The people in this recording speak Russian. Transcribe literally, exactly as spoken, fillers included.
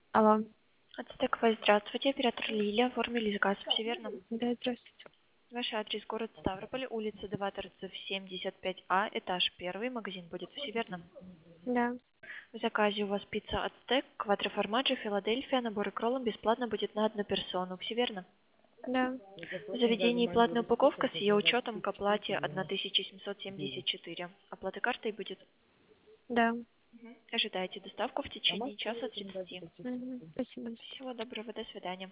Алло. Ацтекова, здравствуйте. Оператор Лилия. Оформили заказ. Все верно? Да, здравствуйте. Ваш адрес город Ставрополь, улица Деваторцев, семьдесят пять А, этаж первый, магазин будет. Все верно? Да, В заказе у вас пицца Ацтек, квадроформаджи, Филадельфия, набор кроллом бесплатно будет на одну персону. Все верно? да, В заведении платная упаковка с ее учетом к оплате тысяча семьсот семьдесят четыре. Оплата картой будет. да. Мгм. Ожидайте доставку в течение часа тридцати. Мгм. Спасибо. Всего доброго, до свидания.